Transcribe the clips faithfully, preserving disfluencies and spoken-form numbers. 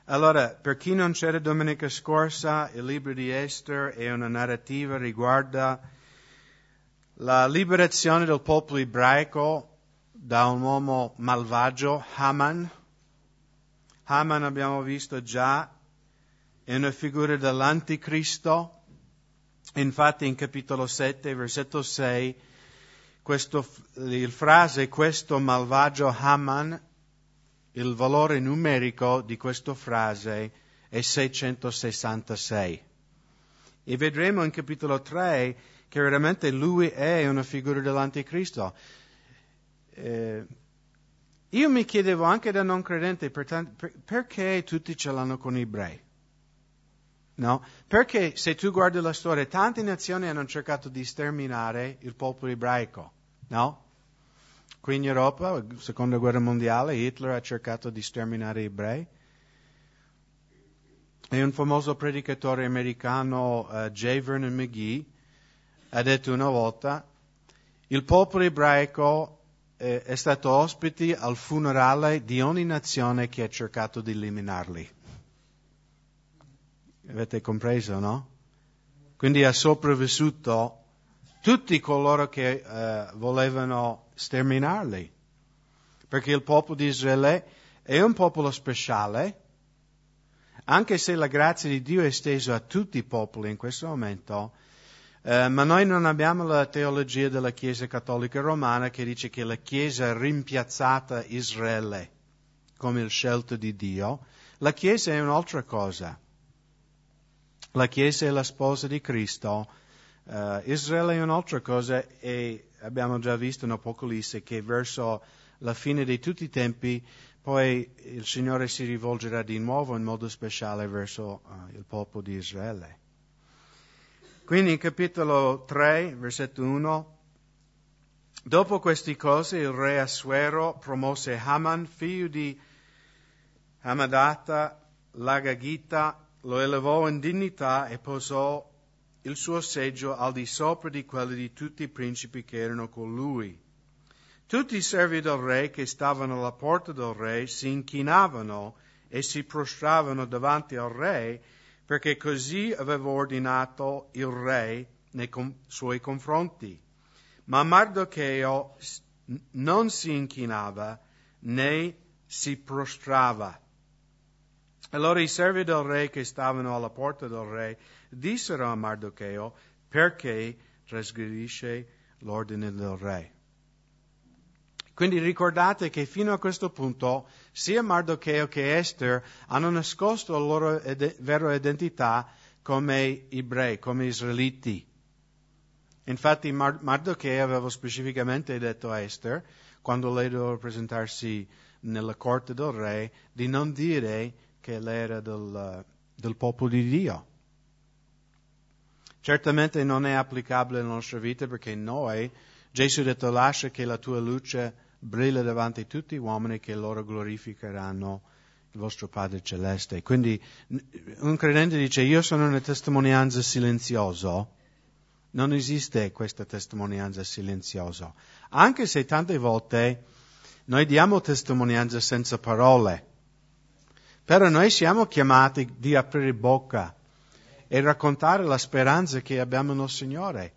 Allora, per chi non c'era domenica scorsa, il libro di Esther è una narrativa riguarda la liberazione del popolo ebraico da un uomo malvagio, Haman. Haman, abbiamo visto già, è una figura dell'anticristo. Infatti in capitolo sette, versetto sei, questo, il frase questo malvagio Haman, il valore numerico di questa frase è seicentosessantasei. E vedremo in capitolo tre che veramente lui è una figura dell'anticristo. Eh, io mi chiedevo anche da non credente, per, per, perché tutti ce l'hanno con gli ebrei? No? Perché se tu guardi la storia, tante nazioni hanno cercato di sterminare il popolo ebraico, no? Qui in Europa, seconda guerra mondiale, Hitler ha cercato di sterminare gli ebrei. E un famoso predicatore americano, uh, J. Vernon McGee, ha detto una volta, il popolo ebraico eh, è stato ospite al funerale di ogni nazione che ha cercato di eliminarli. Avete compreso, no? Quindi ha sopravvissuto tutti coloro che uh, volevano sterminarli. Perché il popolo di Israele è un popolo speciale, anche se la grazia di Dio è estesa a tutti i popoli in questo momento, uh, ma noi non abbiamo la teologia della Chiesa Cattolica Romana che dice che la Chiesa ha rimpiazzata Israele come il scelto di Dio. La Chiesa è un'altra cosa. La Chiesa è la sposa di Cristo, uh, Israele è un'altra cosa e abbiamo già visto in Apocalisse che verso la fine di tutti i tempi poi il Signore si rivolgerà di nuovo in modo speciale verso uh, il popolo di Israele. Quindi in capitolo tre, versetto uno, dopo queste cose il re Assuero promosse Haman, figlio di Hamadata, l'Agagita, lo elevò in dignità e posò il suo seggio al di sopra di quelli di tutti i principi che erano con lui. Tutti i servi del re che stavano alla porta del re si inchinavano e si prostravano davanti al re, perché così aveva ordinato il re nei com- suoi confronti. Ma Mardocheo non si inchinava né si prostrava. Allora i servi del re che stavano alla porta del re dissero a Mardocheo: perché trasgredisce l'ordine del re? Quindi ricordate che fino a questo punto sia Mardocheo che Esther hanno nascosto la loro ed- vera identità come ebrei, come israeliti. Infatti Mar- Mardocheo aveva specificamente detto a Esther, quando lei doveva presentarsi nella corte del re, di non dire che lei era del, del popolo di Dio. Certamente non è applicabile nella nostra vita perché noi, Gesù ha detto, lascia che la tua luce brilla davanti a tutti gli uomini che loro glorificheranno il vostro Padre Celeste. Quindi un credente dice, io sono una testimonianza silenziosa. Non esiste questa testimonianza silenziosa. Anche se tante volte noi diamo testimonianza senza parole. Però noi siamo chiamati di aprire bocca e raccontare la speranza che abbiamo nel Signore.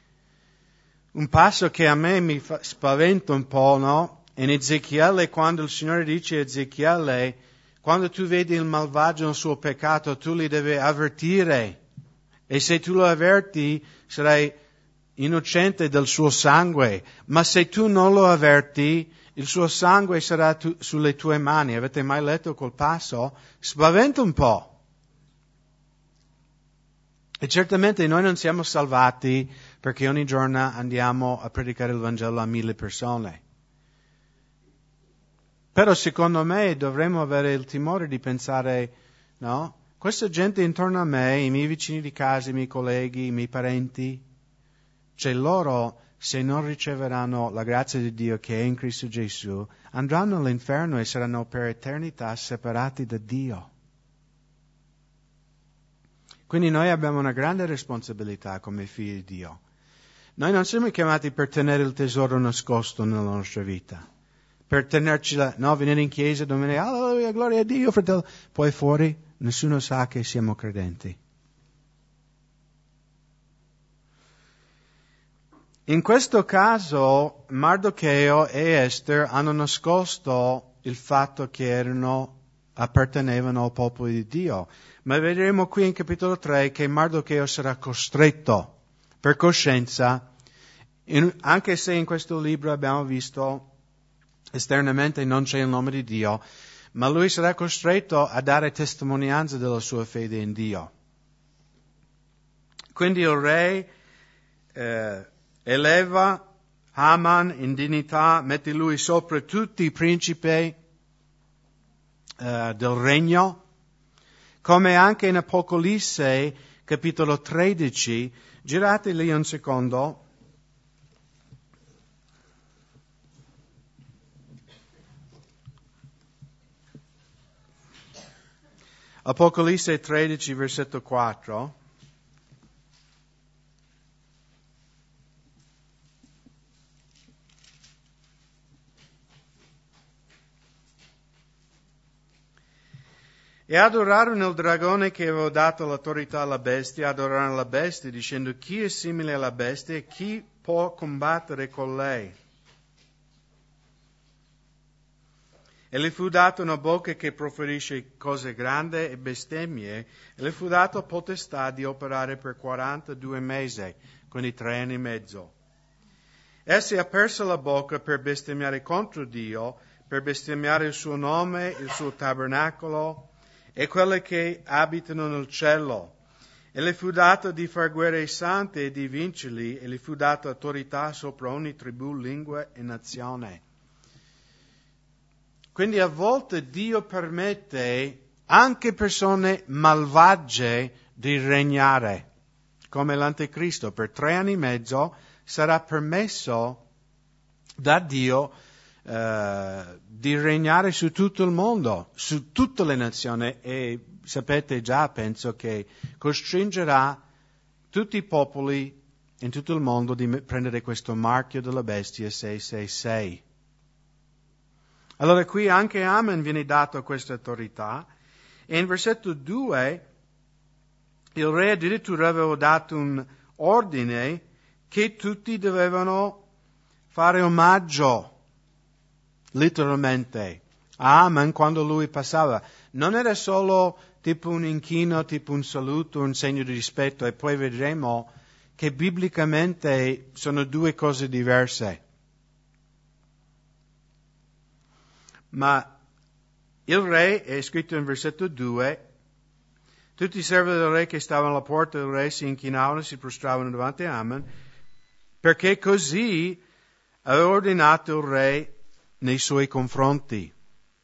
Un passo che a me mi fa, spaventa un po', no? In Ezechiele, quando il Signore dice a Ezechiele, quando tu vedi il malvagio nel suo peccato, tu li devi avvertire. E se tu lo avverti, sarai innocente del suo sangue. Ma se tu non lo avverti, il suo sangue sarà tu, sulle tue mani. Avete mai letto quel passo? Spaventa un po'. E certamente noi non siamo salvati perché ogni giorno andiamo a predicare il Vangelo a mille persone. Però secondo me dovremmo avere il timore di pensare, no? Questa gente intorno a me, i miei vicini di casa, i miei colleghi, i miei parenti, cioè loro, se non riceveranno la grazia di Dio che è in Cristo Gesù, andranno all'inferno e saranno per eternità separati da Dio. Quindi noi abbiamo una grande responsabilità come figli di Dio. Noi non siamo chiamati per tenere il tesoro nascosto nella nostra vita, per tenercela, no, venire in chiesa domenica, alleluia, gloria a Dio, fratello. Poi fuori nessuno sa che siamo credenti. In questo caso Mardocheo e Ester hanno nascosto il fatto che erano, appartenevano al popolo di Dio. Ma vedremo qui in capitolo tre che Mardocheo sarà costretto per coscienza, in, anche se in questo libro abbiamo visto esternamente non c'è il nome di Dio, ma lui sarà costretto a dare testimonianza della sua fede in Dio. Quindi il re eh, eleva Haman in dignità, mette lui sopra tutti i principi eh, del regno, come anche in Apocalisse, capitolo tredici, girate lì un secondo. Apocalisse tredici, versetto quattro. E adorarono il dragone che aveva dato l'autorità alla bestia, adorarono la bestia, dicendo: chi è simile alla bestia e chi può combattere con lei? E le fu data una bocca che proferisce cose grandi e bestemmie, e le fu data potestà di operare per quarantadue mesi, quindi tre anni e mezzo. Essi ha perso la bocca per bestemmiare contro Dio, per bestemmiare il suo nome, il suo tabernacolo, e quelle che abitano nel cielo. E le fu dato di far guerra ai santi e di vincerli, e le fu data autorità sopra ogni tribù, lingua e nazione. Quindi a volte Dio permette anche persone malvagie di regnare, come l'Anticristo. Per tre anni e mezzo sarà permesso da Dio eh, di regnare su tutto il mondo, su tutte le nazioni, e sapete già, penso che costringerà tutti i popoli in tutto il mondo di prendere questo marchio della bestia sei sei sei. Allora qui anche a Aman viene dato questa autorità, e in versetto due il re addirittura aveva dato un ordine che tutti dovevano fare omaggio, letteralmente, a Aman quando lui passava. Non era solo tipo un inchino, tipo un saluto, un segno di rispetto, e poi vedremo che biblicamente sono due cose diverse. Ma il re, è scritto in versetto due, tutti i servi del re che stavano alla porta del re si inchinavano, si prostravano davanti a Aman, perché così aveva ordinato il re nei suoi confronti.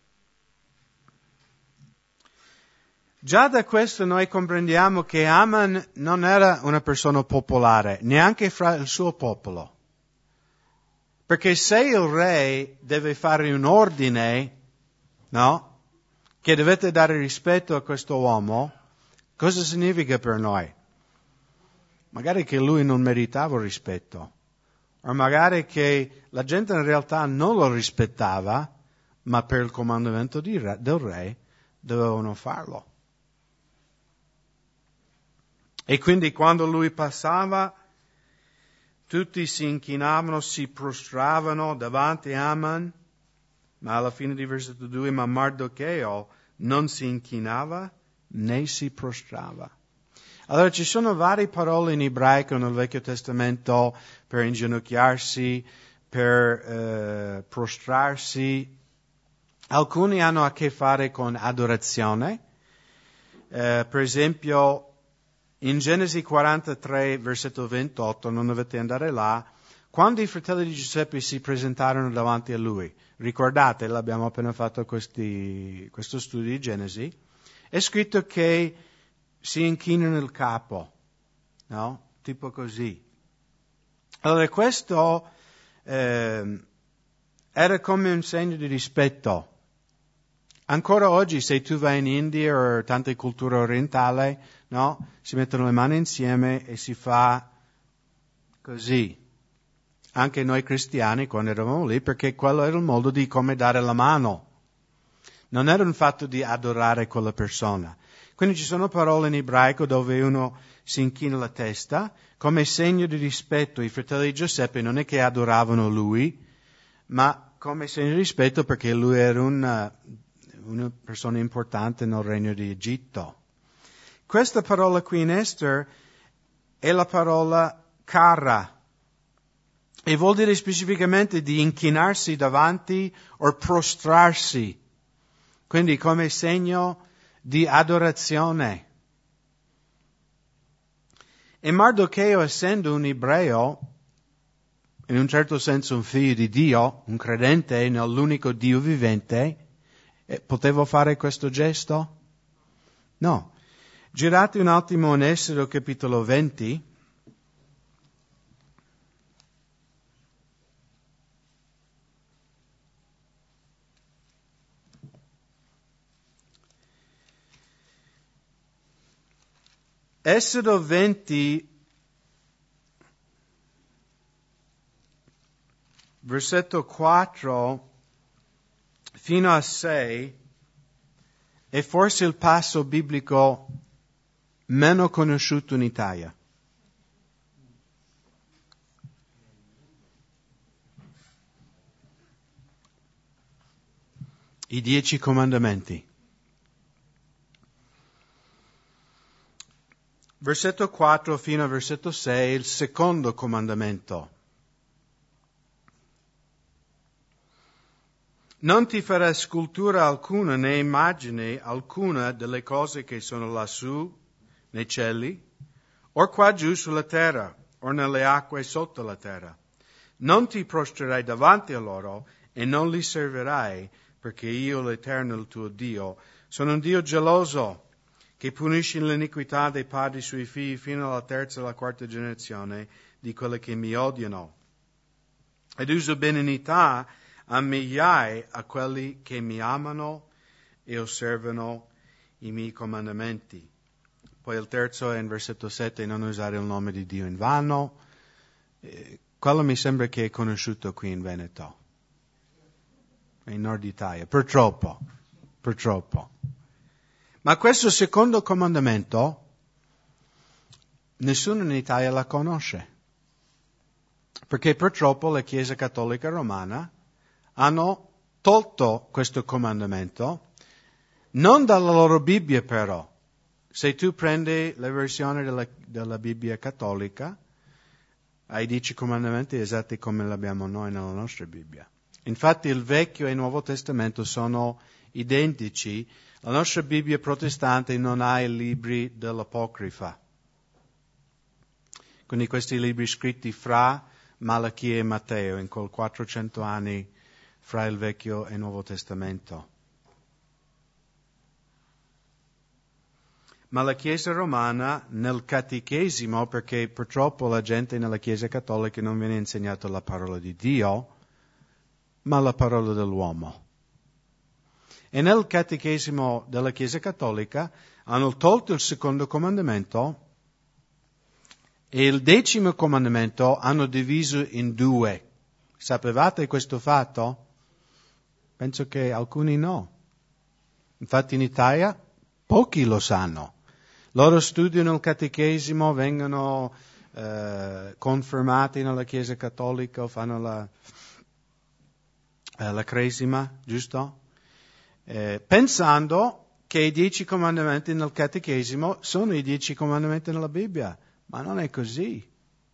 Già da questo noi comprendiamo che Aman non era una persona popolare, neanche fra il suo popolo. Perché se il re deve fare un ordine, no? Che dovete dare rispetto a questo uomo, cosa significa per noi? Magari che lui non meritava rispetto, o magari che la gente in realtà non lo rispettava, ma per il comandamento di re, del re dovevano farlo. E quindi quando lui passava, tutti si inchinavano, si prostravano davanti a Aman, ma alla fine di versetto due, ma Mardocheo non si inchinava né si prostrava. Allora ci sono varie parole in ebraico nel Vecchio Testamento per inginocchiarsi, per eh, prostrarsi. Alcuni hanno a che fare con adorazione. Eh, per esempio, in Genesi quarantatré, versetto ventotto, non dovete andare là, quando i fratelli di Giuseppe si presentarono davanti a lui, ricordate, l'abbiamo appena fatto questi, questo studio di Genesi, è scritto che si inchinano il capo, no? Tipo così. Allora questo eh, era come un segno di rispetto. Ancora oggi, se tu vai in India o tante culture orientali, no? Si mettono le mani insieme e si fa così. anche noi cristiani quando eravamo lì, perché quello era il modo di come dare la mano. Non era un fatto di adorare quella persona. Quindi ci sono parole in ebraico dove uno si inchina la testa, come segno di rispetto. I fratelli di Giuseppe non è che adoravano lui, ma come segno di rispetto perché lui era una, una persona importante nel regno di Egitto. Questa parola qui in Ester è la parola kara, e vuol dire specificamente di inchinarsi davanti o prostrarsi, quindi come segno di adorazione. E Mardocheo, essendo un ebreo, in un certo senso un figlio di Dio, un credente nell'unico Dio vivente, eh, poteva fare questo gesto? No. Girate un attimo in Esodo capitolo venti. Esodo venti, versetto quattro fino a sei, è forse il passo biblico meno conosciuto in Italia. I dieci comandamenti. Versetto quattro fino a versetto sei, il secondo comandamento. Non ti farà scultura alcuna né immagine alcuna delle cose che sono lassù nei cieli, o qua giù sulla terra, o nelle acque sotto la terra. Non ti prostrerai davanti a loro e non li servirai, perché io, l'Eterno, il tuo Dio, sono un Dio geloso, che punisce l'iniquità dei padri sui figli fino alla terza e alla quarta generazione di quelli che mi odiano. Ed uso benignità a migliaia a quelli che mi amano e osservano i miei comandamenti. Poi il terzo è in versetto sette, non usare il nome di Dio in vano. Eh, quello mi sembra che è conosciuto qui in Veneto, in Nord Italia, purtroppo, purtroppo. Ma questo secondo comandamento, nessuno in Italia la conosce. Perché purtroppo la Chiesa Cattolica Romana hanno tolto questo comandamento, non dalla loro Bibbia però. Se tu prendi la versione della, della Bibbia cattolica, hai dieci comandamenti esatti come l'abbiamo noi nella nostra Bibbia. Infatti il Vecchio e il Nuovo Testamento sono identici. La nostra Bibbia protestante non ha i libri dell'Apocrifa. Quindi questi libri scritti fra Malachia e Matteo, in quel quattrocento anni fra il Vecchio e il Nuovo Testamento. Ma la Chiesa romana nel catechesimo, perché purtroppo la gente nella Chiesa cattolica non viene insegnata la parola di Dio, ma la parola dell'uomo. E nel catechesimo della Chiesa cattolica hanno tolto il secondo comandamento e il decimo comandamento hanno diviso in due. Sapevate questo fatto? Penso che alcuni no. Infatti in Italia pochi lo sanno. Loro studiano il catechesimo, vengono eh, confermati nella Chiesa cattolica, fanno la, eh, la cresima, giusto? Eh, pensando che i dieci comandamenti nel catechesimo sono i dieci comandamenti nella Bibbia, ma non è così.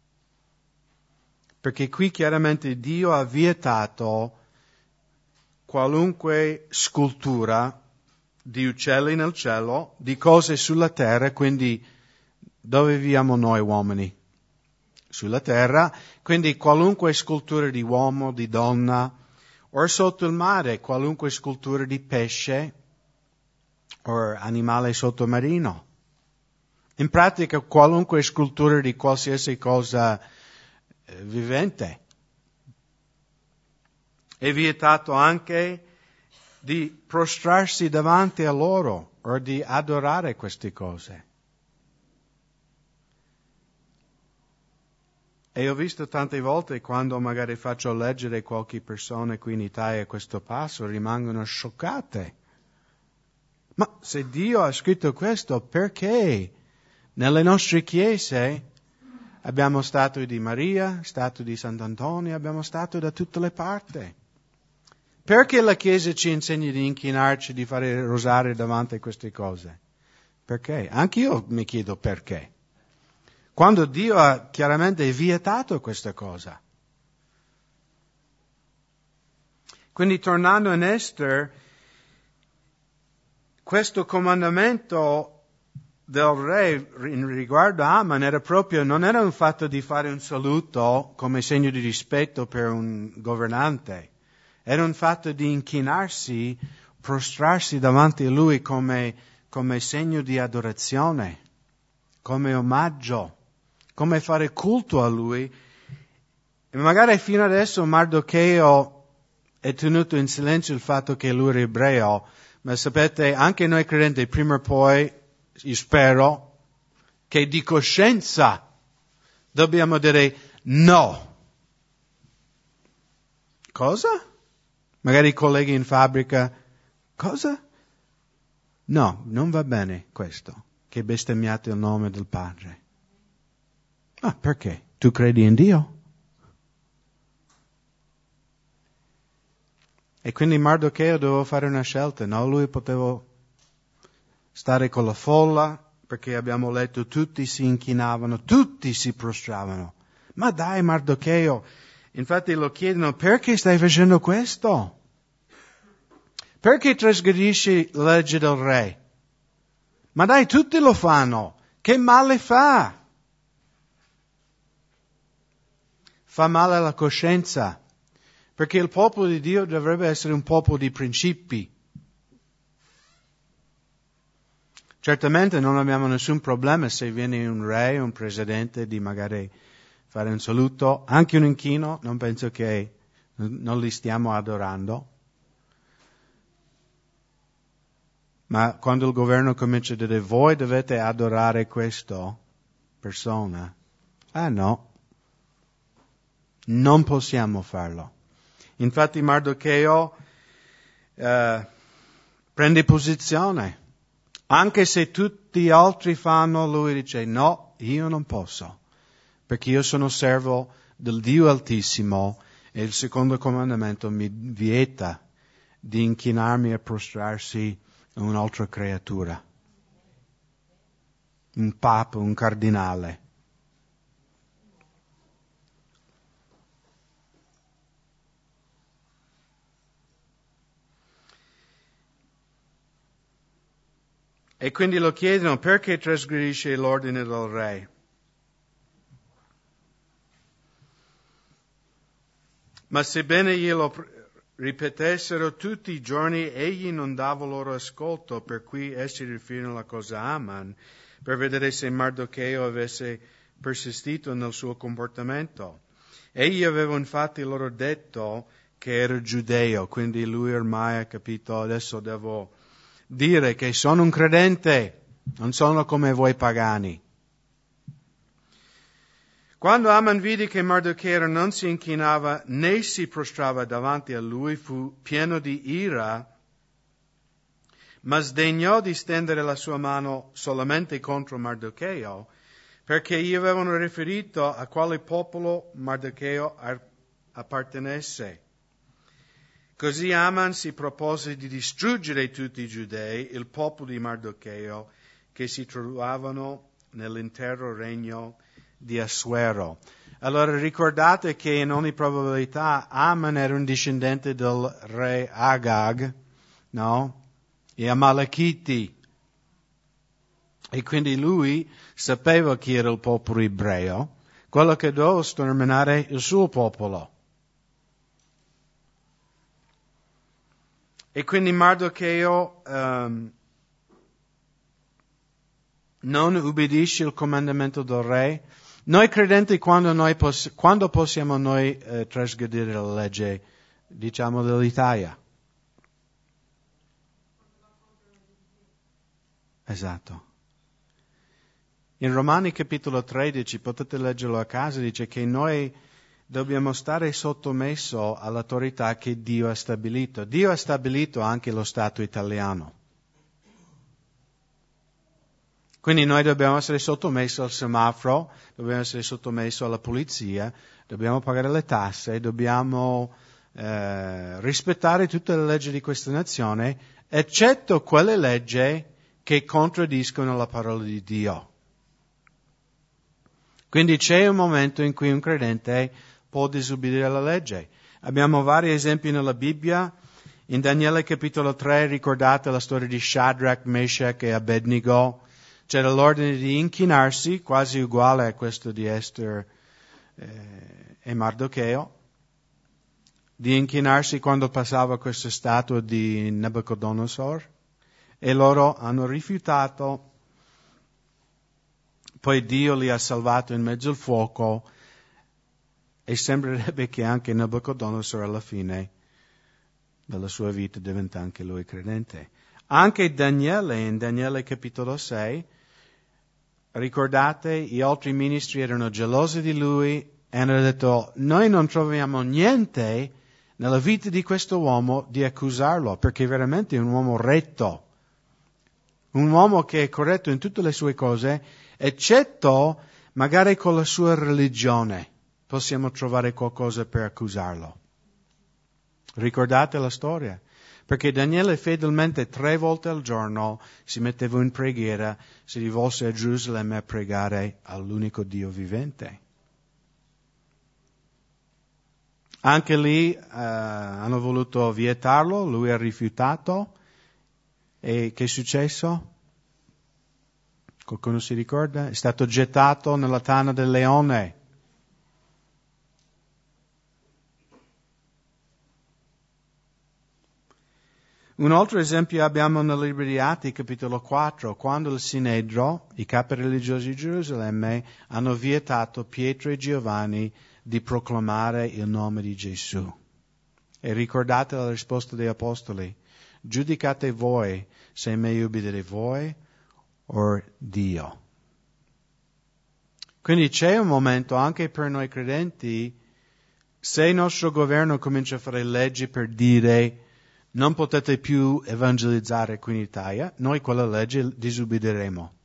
Perché qui chiaramente Dio ha vietato qualunque scultura di uccelli nel cielo, di cose sulla terra, quindi dove viviamo noi uomini? Sulla terra, quindi qualunque scultura di uomo, di donna, o sotto il mare, qualunque scultura di pesce o animale sottomarino. In pratica, qualunque scultura di qualsiasi cosa eh, vivente. È vietato anche di prostrarsi davanti a loro o di adorare queste cose. E ho visto tante volte quando magari faccio leggere qualche persona qui in Italia questo passo, rimangono scioccate. Ma se Dio ha scritto questo, perché nelle nostre chiese abbiamo statue di Maria, statue di Sant'Antonio, abbiamo statue da tutte le parti? Perché la Chiesa ci insegna di inchinarci, di fare il rosario davanti a queste cose? Perché? Anche io mi chiedo perché. Quando Dio ha chiaramente vietato questa cosa. Quindi tornando in Ester, questo comandamento del re in riguardo a Aman era proprio, non era un fatto di fare un saluto come segno di rispetto per un governante, era un fatto di inchinarsi, prostrarsi davanti a lui come, come segno di adorazione, come omaggio, come fare culto a lui. E magari fino adesso Mardocheo è tenuto in silenzio il fatto che lui era ebreo, ma sapete, anche noi credenti, prima o poi, io spero, che di coscienza dobbiamo dire no. Cosa? Magari i colleghi in fabbrica, cosa? No, non va bene questo, che bestemmiate il nome del Padre. Ah, perché? Tu credi in Dio? E quindi Mardocheo doveva fare una scelta, no? Lui poteva stare con la folla, perché abbiamo letto tutti si inchinavano, tutti si prostravano. Ma dai Mardocheo, infatti lo chiedono, perché stai facendo questo? Perché trasgredisci la legge del re? Ma dai, tutti lo fanno, che male fa? Fa male alla coscienza. Perché il popolo di Dio dovrebbe essere un popolo di principi. Certamente non abbiamo nessun problema se viene un re, un presidente, di magari fare un saluto, anche un inchino, non penso che non li stiamo adorando. Ma quando il governo comincia a dire voi dovete adorare questa persona, ah no, non possiamo farlo. Infatti Mardocheo eh, prende posizione. Anche se tutti gli altri fanno, lui dice no, io non posso. Perché io sono servo del Dio Altissimo e il secondo comandamento mi vieta di inchinarmi e prostrarsi a un'altra creatura. Un papa, un cardinale. E quindi lo chiedono, perché trasgredisce l'ordine del re? Ma sebbene glielo ripetessero tutti i giorni, egli non dava loro ascolto, per cui essi riferirono la cosa a Aman, per vedere se Mardocheo avesse persistito nel suo comportamento. Egli aveva infatti loro detto che era giudeo, quindi lui ormai ha capito, adesso devo dire che sono un credente, non sono come voi pagani. Quando Aman vide che Mardocheo non si inchinava né si prostrava davanti a lui, fu pieno di ira, ma sdegnò di stendere la sua mano solamente contro Mardocheo, perché gli avevano riferito a quale popolo Mardocheo appartenesse. Così Aman si propose di distruggere tutti i giudei, il popolo di Mardocheo, che si trovavano nell'intero regno di Assuero. Allora ricordate che in ogni probabilità Aman era un discendente del re Agag, no? Gli Amalekiti. E quindi lui sapeva chi era il popolo ebreo, quello che doveva sterminare il suo popolo. E quindi Mardocheo um, non ubbidisce il comandamento del re. Noi credenti, quando, noi poss- quando possiamo noi eh, trasgredire la legge, diciamo, dell'Italia? Esatto. In Romani capitolo tredici, potete leggerlo a casa, dice che noi dobbiamo stare sottomesso all'autorità che Dio ha stabilito. Dio ha stabilito anche lo Stato italiano. Quindi noi dobbiamo essere sottomessi al semaforo, dobbiamo essere sottomessi alla polizia, dobbiamo pagare le tasse, dobbiamo eh, rispettare tutte le leggi di questa nazione, eccetto quelle leggi che contraddiscono la parola di Dio. Quindi c'è un momento in cui un credente può disobbedire alla legge. Abbiamo vari esempi nella Bibbia. In Daniele capitolo tre ricordate la storia di Shadrach, Meshach e Abednego. C'era l'ordine di inchinarsi, quasi uguale a questo di Ester eh, e Mardocheo, di inchinarsi quando passava questa statua di Nabucodonosor, e loro hanno rifiutato. Poi Dio li ha salvato in mezzo al fuoco e sembrerebbe che anche Nabucodonosor alla fine della sua vita diventa anche lui credente. Anche Daniele, in Daniele capitolo sei, ricordate, gli altri ministri erano gelosi di lui e hanno detto: noi non troviamo niente nella vita di questo uomo di accusarlo, perché veramente è un uomo retto, un uomo che è corretto in tutte le sue cose, eccetto magari con la sua religione possiamo trovare qualcosa per accusarlo. Ricordate la storia? Perché Daniele fedelmente tre volte al giorno si metteva in preghiera, si rivolse a Gerusalemme a pregare all'unico Dio vivente. Anche lì eh, hanno voluto vietarlo, lui ha rifiutato. E che è successo? Qualcuno si ricorda? È stato gettato nella tana del leone. Un altro esempio abbiamo nel libro di Atti, capitolo quattro, quando il Sinedro, i capi religiosi di Gerusalemme, hanno vietato Pietro e Giovanni di proclamare il nome di Gesù. E ricordate la risposta degli apostoli: giudicate voi se è meglio obbedire voi o Dio. Quindi c'è un momento anche per noi credenti, se il nostro governo comincia a fare leggi per dire non potete più evangelizzare qui in Italia, noi quella legge disobbederemo.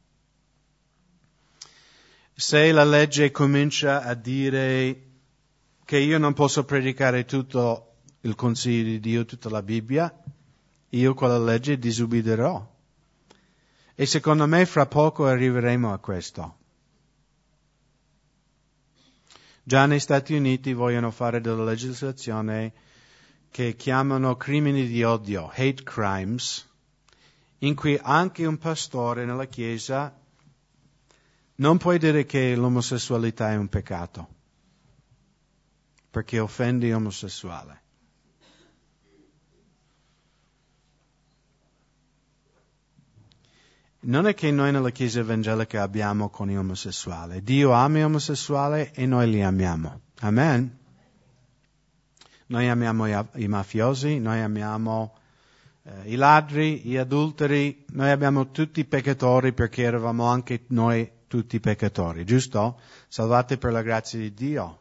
Se la legge comincia a dire che io non posso predicare tutto il consiglio di Dio, tutta la Bibbia, io quella legge disobbederò. E secondo me fra poco arriveremo a questo. Già negli Stati Uniti vogliono fare della legislazione che chiamano crimini di odio, hate crimes, in cui anche un pastore nella Chiesa non può dire che l'omosessualità è un peccato, perché offende l'omosessuale. Non è che noi nella Chiesa evangelica abbiamo con gli omosessuali. Dio ama gli omosessuali e noi li amiamo. Amen. Noi amiamo i mafiosi, noi amiamo eh, i ladri, gli adulteri, noi abbiamo tutti i peccatori perché eravamo anche noi tutti peccatori, giusto? Salvati per la grazia di Dio.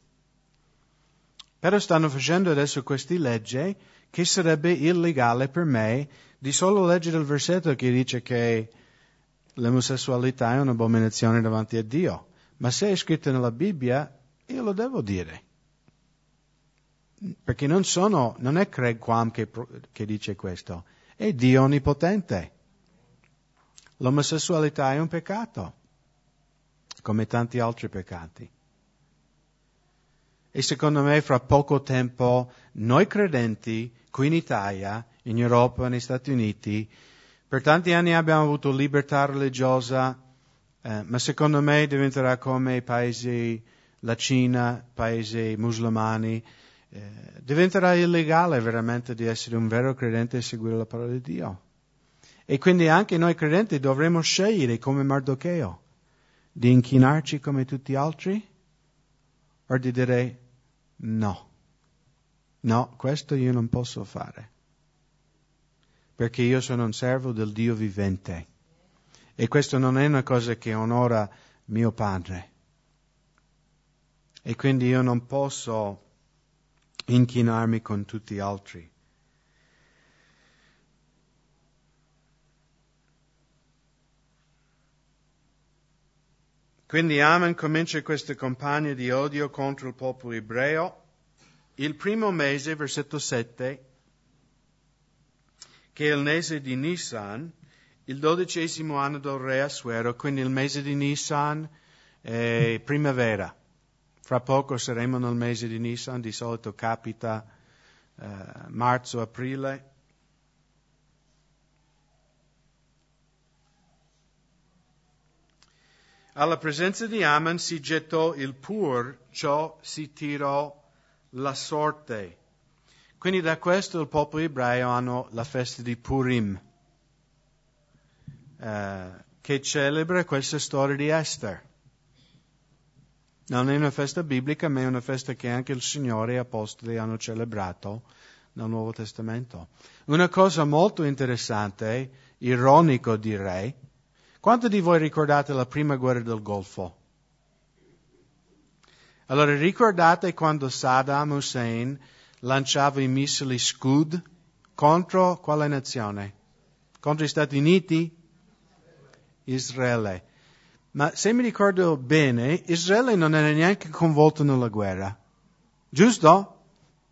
Però stanno facendo adesso queste leggi che sarebbe illegale per me di solo leggere il versetto che dice che l'omosessualità è un'abominazione davanti a Dio. Ma se è scritto nella Bibbia, io lo devo dire. Perché non sono, non è Craig Quam che, che dice questo, è Dio onnipotente. L'omosessualità è un peccato, come tanti altri peccati. E secondo me fra poco tempo noi credenti qui in Italia, in Europa, negli Stati Uniti, per tanti anni abbiamo avuto libertà religiosa, eh, ma secondo me diventerà come i paesi, la Cina, paesi musulmani, eh, diventerà illegale veramente di essere un vero credente e seguire la parola di Dio. E quindi anche noi credenti dovremo scegliere come Mardocheo, di inchinarci come tutti gli altri o di dire no, no, questo io non posso fare, perché io sono un servo del Dio vivente E questo non è una cosa che onora mio padre. E quindi io non posso inchinarmi con tutti gli altri. Quindi Aman comincia questa campagna di odio contro il popolo ebreo. Il primo mese, versetto sette, che è il mese di Nisan, il dodicesimo anno del re Assuero, quindi il mese di Nisan è primavera. Fra poco saremo nel mese di Nisan, di solito capita eh, marzo-aprile. Alla presenza di Aman si gettò il pur, ciò si tirò la sorte. Quindi da questo il popolo ebreo hanno la festa di Purim, eh, che celebra questa storia di Esther. Non è una festa biblica, ma è una festa che anche il Signore e gli Apostoli hanno celebrato nel Nuovo Testamento. Una cosa molto interessante, ironico direi, quanti di voi ricordate la prima guerra del Golfo? Allora ricordate quando Saddam Hussein lanciava i missili Scud contro quale nazione? Contro gli Stati Uniti? Israele. Ma se mi ricordo bene, Israele non era neanche coinvolto nella guerra. Giusto?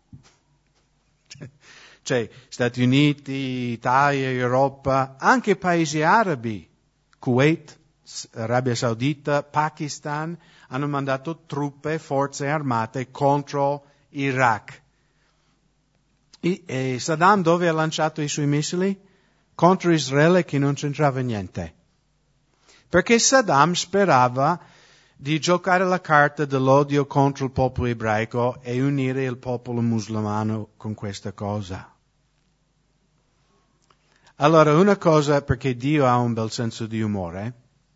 Cioè, Stati Uniti, Italia, Europa, anche paesi arabi, Kuwait, Arabia Saudita, Pakistan, hanno mandato truppe, forze armate contro Iraq. E, e Saddam dove ha lanciato i suoi missili? Contro Israele che non c'entrava niente. Perché Saddam sperava di giocare la carta dell'odio contro il popolo ebraico e unire il popolo musulmano con questa cosa. Allora, una cosa, perché Dio ha un bel senso di umore,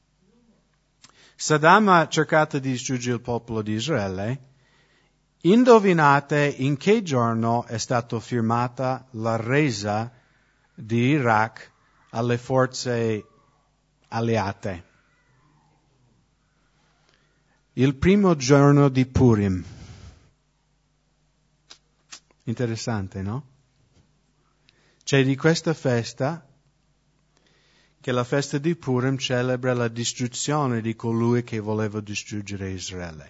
Saddam ha cercato di distruggere il popolo di Israele. Indovinate in che giorno è stata firmata la resa di Iraq alle forze alleate? Il primo giorno di Purim. Interessante, no? C'è di questa festa, che la festa di Purim celebra la distruzione di colui che voleva distruggere Israele.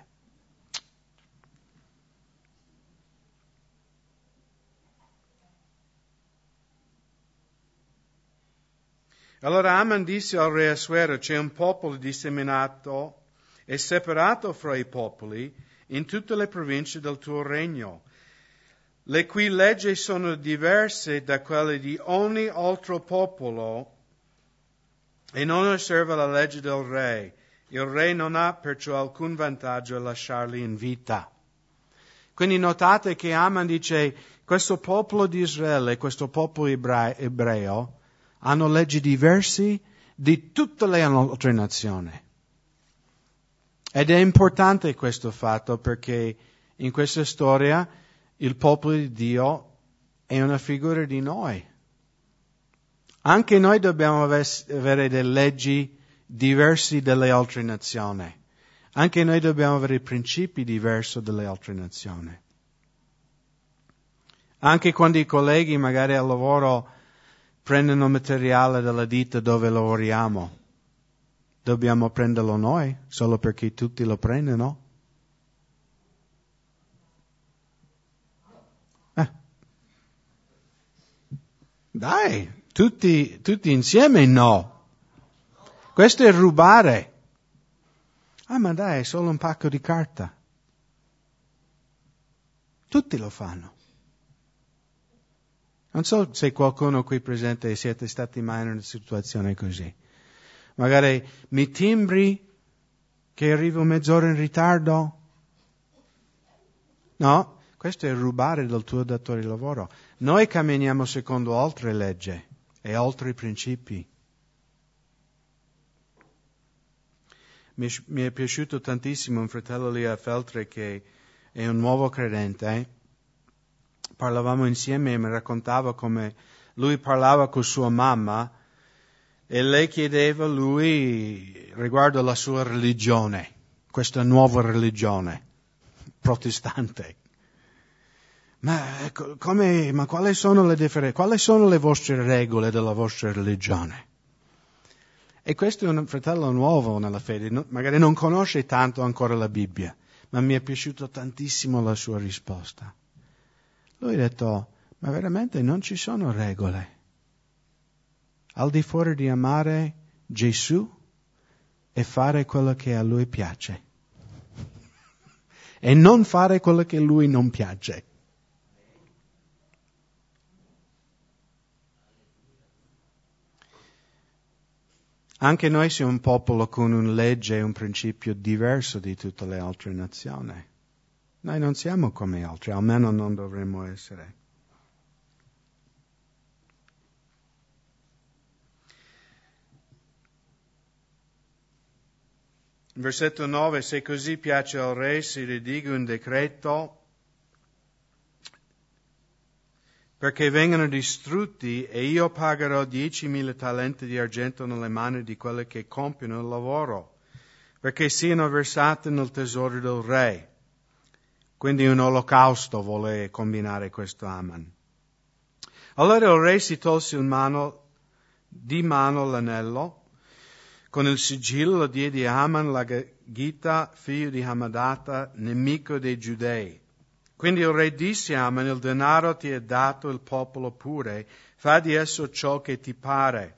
Allora Aman disse al re Assuero, c'è un popolo disseminato e separato fra i popoli in tutte le province del tuo regno, le cui leggi sono diverse da quelle di ogni altro popolo e non osserva la legge del re. Il re non ha perciò alcun vantaggio a lasciarli in vita. Quindi notate che Aman dice, questo popolo di Israele, questo popolo ebreo, hanno leggi diverse di tutte le altre nazioni. Ed è importante questo fatto perché in questa storia il popolo di Dio è una figura di noi. Anche noi dobbiamo avere delle leggi diverse dalle altre nazioni. Anche noi dobbiamo avere principi diversi dalle altre nazioni. Anche quando i colleghi magari al lavoro prendono materiale dalla ditta dove lavoriamo, dobbiamo prenderlo noi solo perché tutti lo prendono? Eh. Dai, tutti, tutti insieme no. Questo è rubare. Ah, ma dai, è solo un pacco di carta. Tutti lo fanno. Non so se qualcuno qui presente siete stati mai in una situazione così. Magari mi timbri che arrivo mezz'ora in ritardo? No, questo è rubare dal tuo datore di lavoro. Noi camminiamo secondo altre leggi e altri principi. Mi, mi è piaciuto tantissimo un fratello lì a Feltre che è un nuovo credente. Eh? Parlavamo insieme e mi raccontava come lui parlava con sua mamma E lei chiedeva a lui riguardo alla sua religione, questa nuova religione protestante. Ma, come, ma quali sono le differenze? Quali sono le vostre regole della vostra religione? E questo è un fratello nuovo nella fede, no, magari non conosce tanto ancora la Bibbia, ma mi è piaciuta tantissimo la sua risposta. Lui ha detto, ma veramente non ci sono regole. Al di fuori di amare Gesù e fare quello che a Lui piace. E non fare quello che a Lui non piace. Anche noi siamo un popolo con una legge e un principio diverso di tutte le altre nazioni. Noi non siamo come altri, almeno non dovremmo essere. Versetto nove, se così piace al re, si rediga un decreto perché vengano distrutti e io pagherò diecimila talenti di argento nelle mani di quelli che compiono il lavoro, perché siano versati nel tesoro del re. Quindi un olocausto vuole combinare questo Aman. Allora il re si tolse il mano, di mano l'anello, con il sigillo lo diede a Aman l'Agagita, figlio di Hamadata, nemico dei Giudei. Quindi il re disse a Aman, il denaro ti è dato, il popolo pure, fa di esso ciò che ti pare.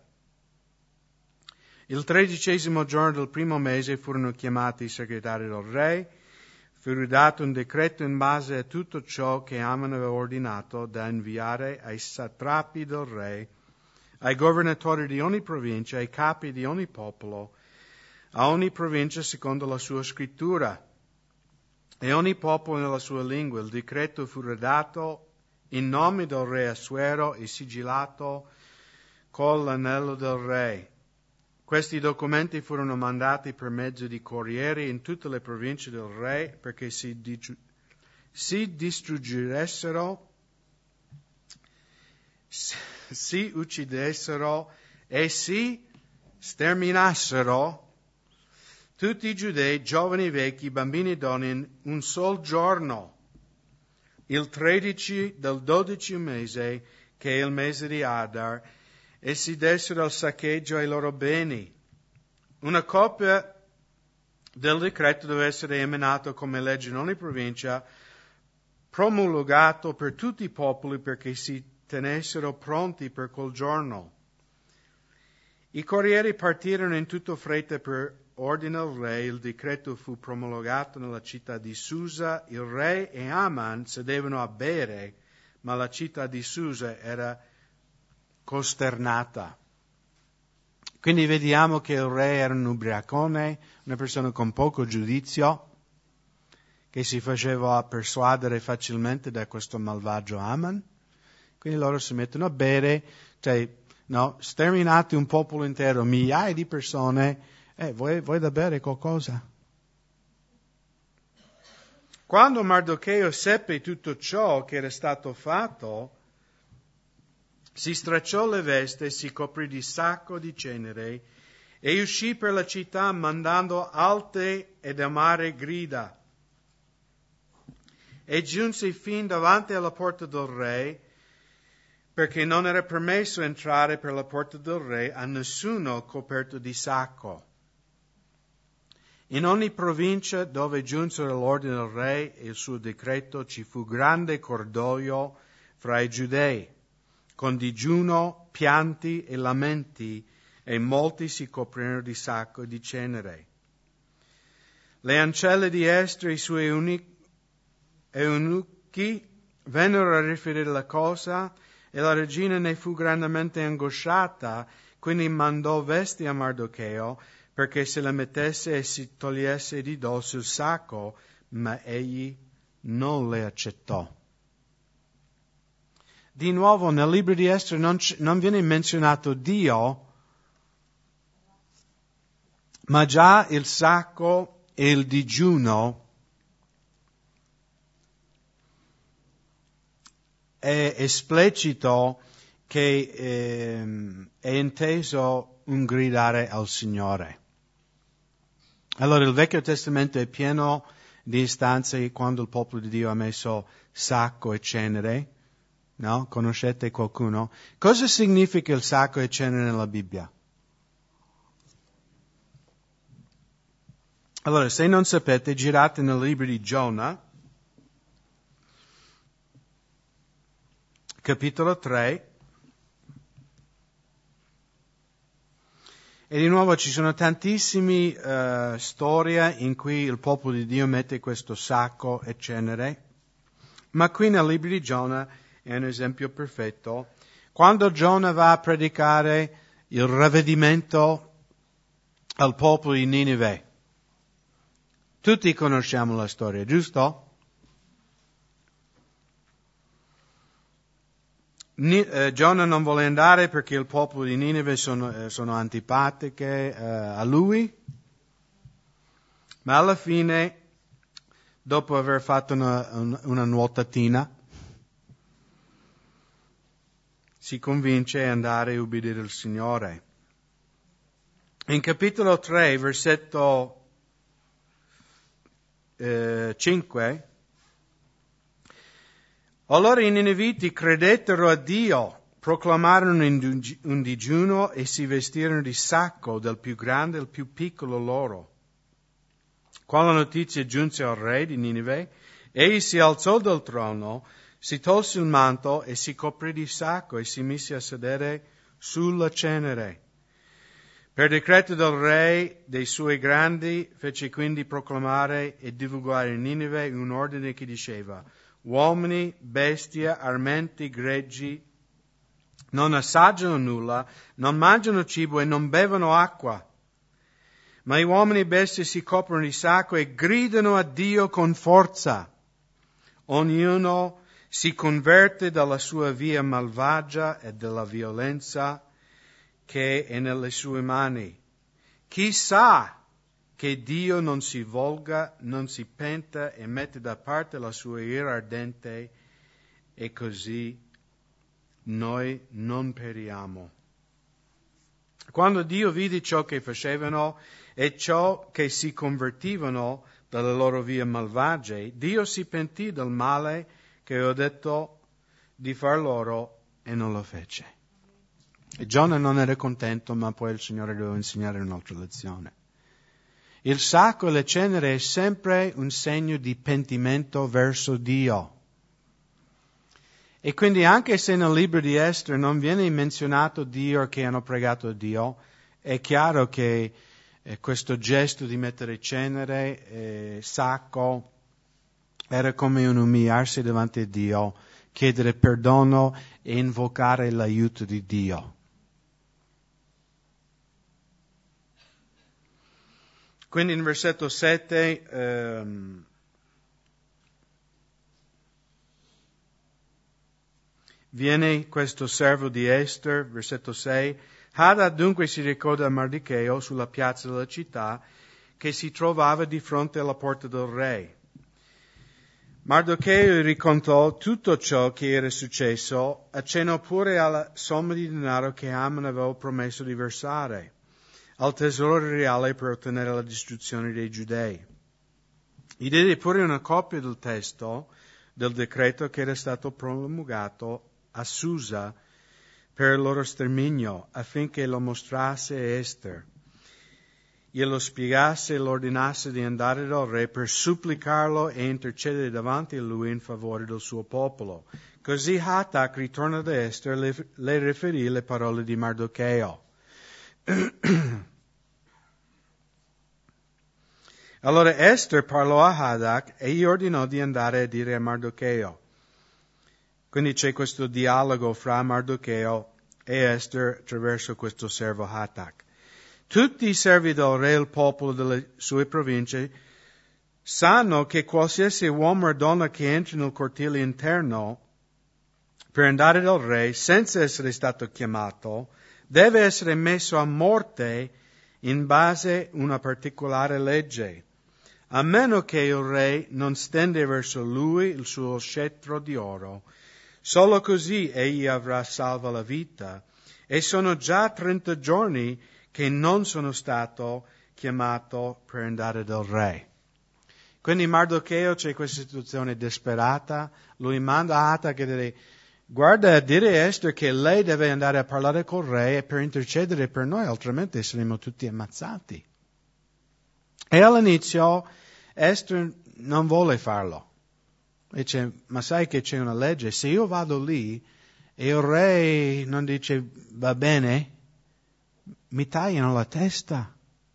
Il tredicesimo giorno del primo mese furono chiamati i segretari del re, fu dato un decreto in base a tutto ciò che Aman aveva ordinato da inviare ai satrapi del re, ai governatori di ogni provincia, ai capi di ogni popolo, a ogni provincia secondo la sua scrittura, e ogni popolo nella sua lingua. Il decreto fu redatto in nome del re Assuero e sigillato con l'anello del re. Questi documenti furono mandati per mezzo di corrieri in tutte le province del re perché si, di- si distruggessero, si uccidessero e si sterminassero tutti i giudei, giovani, vecchi, bambini e donne, in un sol giorno, il tredici del dodicesimo mese, che è il mese di Adar, e si dessero al saccheggio ai loro beni. Una copia del decreto deve essere emanata come legge in ogni provincia, promulgato per tutti i popoli perché si tenessero pronti per quel giorno. I corrieri partirono in tutto fretta per ordine del re, il decreto fu promulgato nella città di Susa, il re e Aman sedevano a bere, ma la città di Susa era costernata. Quindi vediamo che il re era un ubriacone, una persona con poco giudizio, che si faceva persuadere facilmente da questo malvagio Aman. Quindi loro si mettono a bere, cioè, no, sterminate un popolo intero, migliaia di persone, eh, vuoi, vuoi da bere qualcosa? Quando Mardocheo seppe tutto ciò che era stato fatto, si stracciò le vesti, si coprì di sacco di cenere e uscì per la città mandando alte ed amare grida. E giunse fin davanti alla porta del re, perché non era permesso entrare per la porta del re a nessuno coperto di sacco. In ogni provincia dove giunsero l'ordine del re e il suo decreto ci fu grande cordoglio fra i giudei, con digiuno, pianti e lamenti, e molti si coprirono di sacco e di cenere. Le ancelle di Estre e i suoi eunuchi vennero a riferire la cosa, e la regina ne fu grandemente angosciata, quindi mandò vesti a Mardocheo perché se la mettesse e si togliesse di dosso il sacco, ma egli non le accettò. Di nuovo nel libro di Estre non, non viene menzionato Dio, ma già il sacco e il digiuno è esplicito che eh, è inteso un gridare al Signore. Allora il Vecchio Testamento è pieno di istanze quando il popolo di Dio ha messo sacco e cenere, no? Conoscete qualcuno? Cosa significa il sacco e cenere nella Bibbia? Allora, se non sapete, girate nel libro di Giona, capitolo tre, e di nuovo ci sono tantissime uh, storie in cui il popolo di Dio mette questo sacco e cenere, ma qui nel libro di Giona è un esempio perfetto. Quando Giona va a predicare il ravvedimento al popolo di Ninive, tutti conosciamo la storia, giusto? Ni, eh, Giona non vuole andare perché il popolo di Ninive sono, eh, sono antipatiche eh, a lui, ma alla fine, dopo aver fatto una, un, una nuotatina, si convince ad andare a ubbidire il Signore. In capitolo tre, versetto eh, cinque, allora i Nineviti credettero a Dio, proclamarono un digiuno e si vestirono di sacco, dal più grande al più piccolo loro. Quando la notizia giunse al re di Ninive, egli si alzò dal trono, si tolse il manto e si coprì di sacco e si mise a sedere sulla cenere. Per decreto del re dei suoi grandi fece quindi proclamare e divulgare in Ninive un ordine che diceva: uomini, bestie, armenti, greggi, non assaggiano nulla, non mangiano cibo e non bevono acqua. Ma gli uomini e bestie si coprono di sacco e gridano a Dio con forza. Ognuno si converte dalla sua via malvagia e dalla violenza che è nelle sue mani. Chissà che Dio non si volga, non si penta e mette da parte la sua ira ardente, e così noi non periamo. Quando Dio vide ciò che facevano e ciò che si convertivano dalle loro vie malvagie, Dio si pentì del male che aveva detto di far loro e non lo fece. E Giona non era contento, ma poi il Signore doveva insegnare un'altra lezione. Il sacco e le cenere è sempre un segno di pentimento verso Dio. E quindi anche se nel libro di Esther non viene menzionato Dio che hanno pregato Dio, è chiaro che eh, questo gesto di mettere cenere e sacco era come un umiliarsi davanti a Dio, chiedere perdono e invocare l'aiuto di Dio. Quindi in versetto sette ehm, viene questo servo di Esther, versetto sei, Hadad dunque si recò da Mardocheo sulla piazza della città che si trovava di fronte alla porta del re. Mardocheo raccontò tutto ciò che era successo, accennò pure alla somma di denaro che Haman aveva promesso di versare al tesoro reale per ottenere la distruzione dei Giudei. Gli diede pure una copia del testo del decreto che era stato promulgato a Susa per il loro sterminio, affinché lo mostrasse a Esther, glielo spiegasse e lo ordinasse di andare dal re per supplicarlo e intercedere davanti a lui in favore del suo popolo. Così Hatak ritorna da Esther, le, le riferì le parole di Mardocheo. Allora Esther parlò a Hadak e gli ordinò di andare a dire a Mardocheo. Quindi c'è questo dialogo fra Mardocheo e Esther attraverso questo servo Hatak. Tutti i servi del re e il popolo delle sue province sanno che qualsiasi uomo o donna che entri nel cortile interno per andare dal re senza essere stato chiamato deve essere messo a morte in base a una particolare legge, a meno che il re non stende verso lui il suo scettro di oro, Solo così egli avrà salva la vita. E sono già trenta giorni che non sono stato chiamato per andare dal re. Quindi Mardocheo c'è questa situazione disperata. Lui manda Atac e dice: guarda a dire a Esther che lei deve andare a parlare col re per intercedere per noi, altrimenti saremo tutti ammazzati. E all'inizio Esther non vuole farlo. Dice: ma sai che c'è una legge? Se io vado lì e il re non dice va bene, mi tagliano la testa.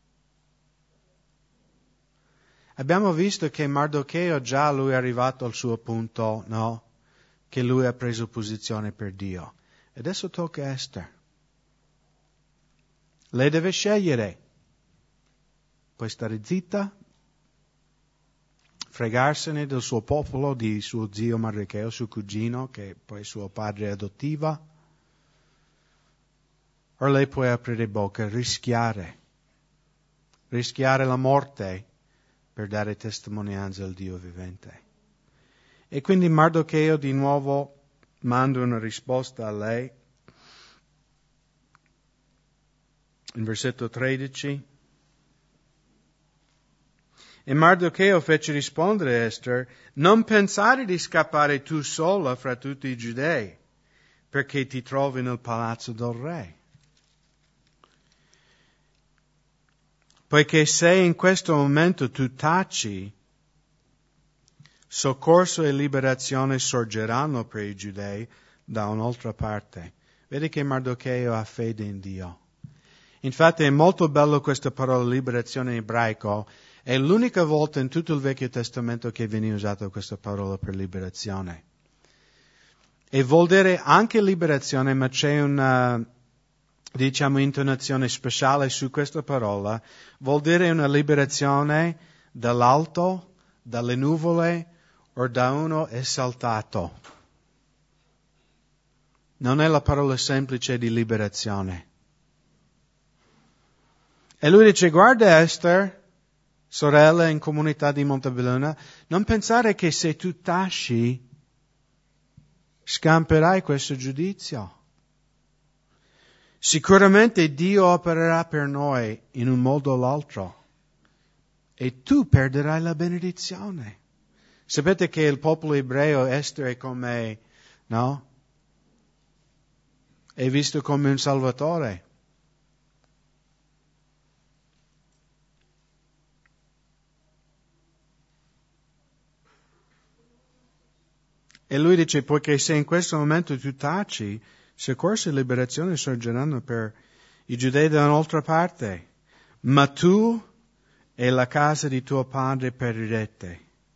Abbiamo visto che Mardocheo già lui è arrivato al suo punto, no? Che lui ha preso posizione per Dio. Adesso tocca a Esther. Lei deve scegliere. Può stare zitta, fregarsene del suo popolo, di suo zio Mardocheo, suo cugino, che poi è suo padre adottiva, o lei può aprire bocca, rischiare, rischiare la morte per dare testimonianza al Dio vivente. E quindi Mardocheo di nuovo manda una risposta a lei. In versetto tredici. E Mardocheo fece rispondere a Esther: non pensare di scappare tu sola fra tutti i giudei, perché ti trovi nel palazzo del re. Poiché se in questo momento tu taci, soccorso e liberazione sorgeranno per i giudei da un'altra parte. Vedi che Mardocheo ha fede in Dio. Infatti è molto bello questa parola liberazione in ebraico. È l'unica volta in tutto il Vecchio Testamento che viene usata questa parola per liberazione. E vuol dire anche liberazione, ma c'è una, diciamo, intonazione speciale su questa parola. Vuol dire una liberazione dall'alto, dalle nuvole o da uno esaltato. Non è la parola semplice di liberazione. E lui dice: guarda Esther, sorella in comunità di Montebelluna, non pensare che se tu taci scamperai questo giudizio. Sicuramente Dio opererà per noi in un modo o l'altro e tu perderai la benedizione. Sapete che il popolo ebreo, Esther, è come, no? È visto come un salvatore. E lui dice: poiché se in questo momento tu taci, soccorso e liberazione sorgeranno per i giudei da un'altra parte, ma tu e la casa di tuo padre perirete.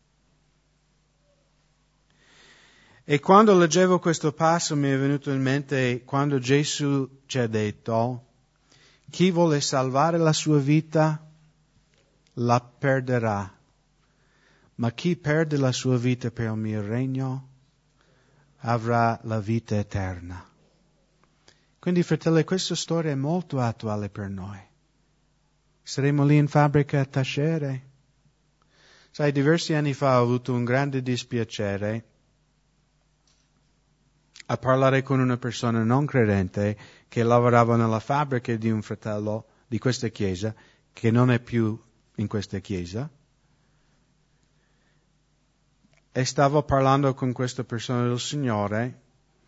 E quando leggevo questo passo mi è venuto in mente quando Gesù ci ha detto: chi vuole salvare la sua vita la perderà, ma chi perde la sua vita per il mio regno avrà la vita eterna. Quindi, fratelli, questa storia è molto attuale per noi. Saremo lì in fabbrica a tacere. Sai, diversi anni fa ho avuto un grande dispiacere a parlare con una persona non credente che lavorava nella fabbrica di un fratello di questa chiesa, che non è più in questa chiesa. E stavo parlando con questa persona del Signore,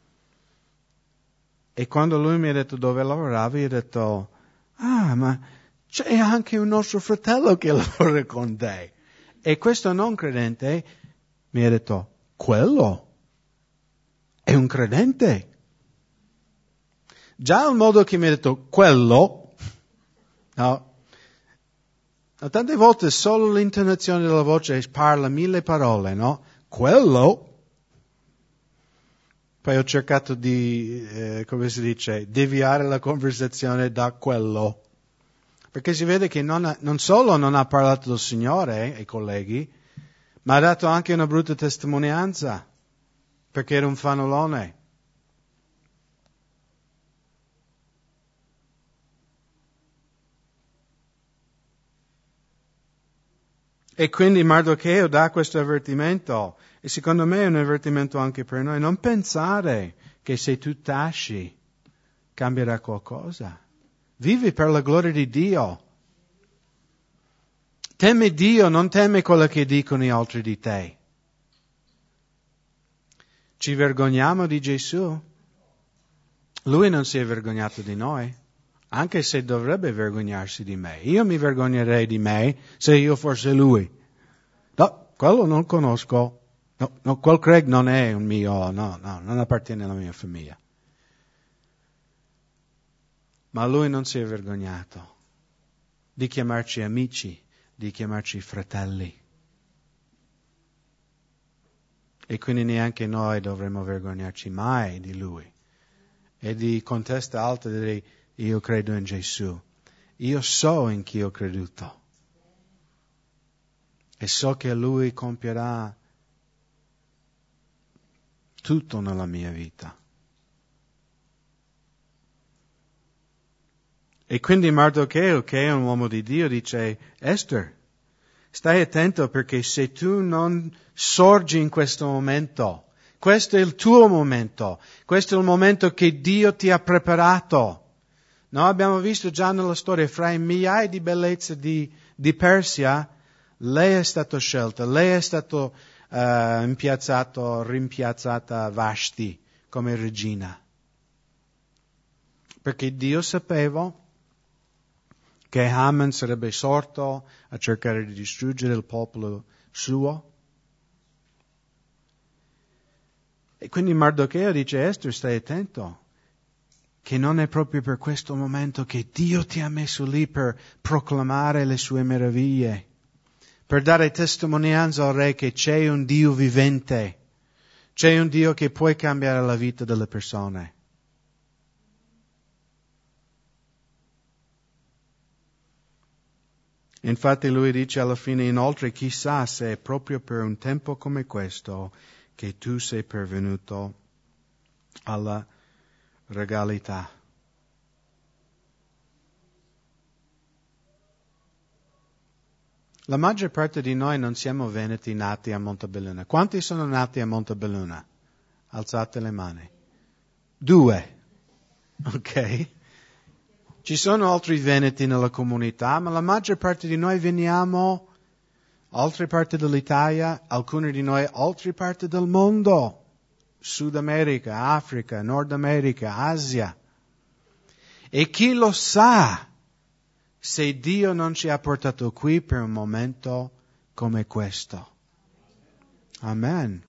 e quando lui mi ha detto dove lavorava, io ho detto: ah, ma c'è anche un nostro fratello che lavora con te. E questo non credente mi ha detto: quello è un credente. Già il modo che mi ha detto quello, no? Tante volte solo l'intonazione della voce parla mille parole, no? Quello. Poi ho cercato di, eh, come si dice, deviare la conversazione da quello. Perché si vede che non, ha, non solo non ha parlato del Signore ai colleghi, ma ha dato anche una brutta testimonianza, perché era un fannullone. E quindi Mardocheo dà questo avvertimento, e secondo me è un avvertimento anche per noi. Non pensare che se tu taci cambierà qualcosa. Vivi per la gloria di Dio. Teme Dio, non teme quello che dicono gli altri di te. Ci vergogniamo di Gesù? Lui non si è vergognato di noi, anche se dovrebbe vergognarsi di me. Io mi vergognerei di me se io fossi Lui. No, quello non conosco. No, no, quel Craig non è un mio, no, no, non appartiene alla mia famiglia. Ma Lui non si è vergognato di chiamarci amici, di chiamarci fratelli. E quindi neanche noi dovremmo vergognarci mai di Lui. E di con testa alta dire, io credo in Gesù. Io so in chi ho creduto. E so che Lui compierà tutto nella mia vita. E quindi Mardocheo, che è un uomo di Dio, dice, Esther, stai attento perché se tu non sorgi in questo momento, questo è il tuo momento, questo è il momento che Dio ti ha preparato. Noi abbiamo visto già nella storia, fra i migliaia di bellezze di, di Persia, lei è stata scelta, lei è stata uh, impiazzato, rimpiazzata Vashti come regina. Perché Dio sapeva che Haman sarebbe sorto a cercare di distruggere il popolo suo. E quindi Mardocheo dice, Esther, stai attento, che non è proprio per questo momento che Dio ti ha messo lì per proclamare le sue meraviglie, per dare testimonianza al re che c'è un Dio vivente, c'è un Dio che può cambiare la vita delle persone. Infatti lui dice alla fine, inoltre, chissà se è proprio per un tempo come questo che tu sei pervenuto alla regalità. La maggior parte di noi non siamo veneti nati a Montebelluna. Quanti sono nati a Montebelluna? Alzate le mani. Due. Ok? Ci sono altri veneti nella comunità, ma la maggior parte di noi veniamo altre parti dell'Italia, alcuni di noi altre parti del mondo. Sud America, Africa, Nord America, Asia. E chi lo sa se Dio non ci ha portato qui per un momento come questo? Amen.